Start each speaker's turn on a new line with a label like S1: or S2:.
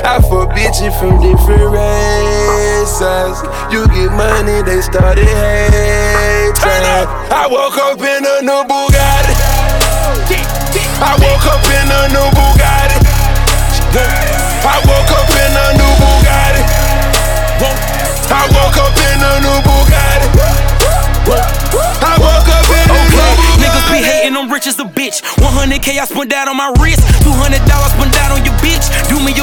S1: I fuck bitches from different races. You get money, they started hating. I woke up in a new Bugatti. I woke up in a new Bugatti. I woke up in a new Bugatti. I woke up in a new Bugatti. I woke up in a new Bugatti.
S2: Niggas be hating, I'm rich as a bitch. 100K I spent that on my wrist. $200 spent that on your bitch. Do me your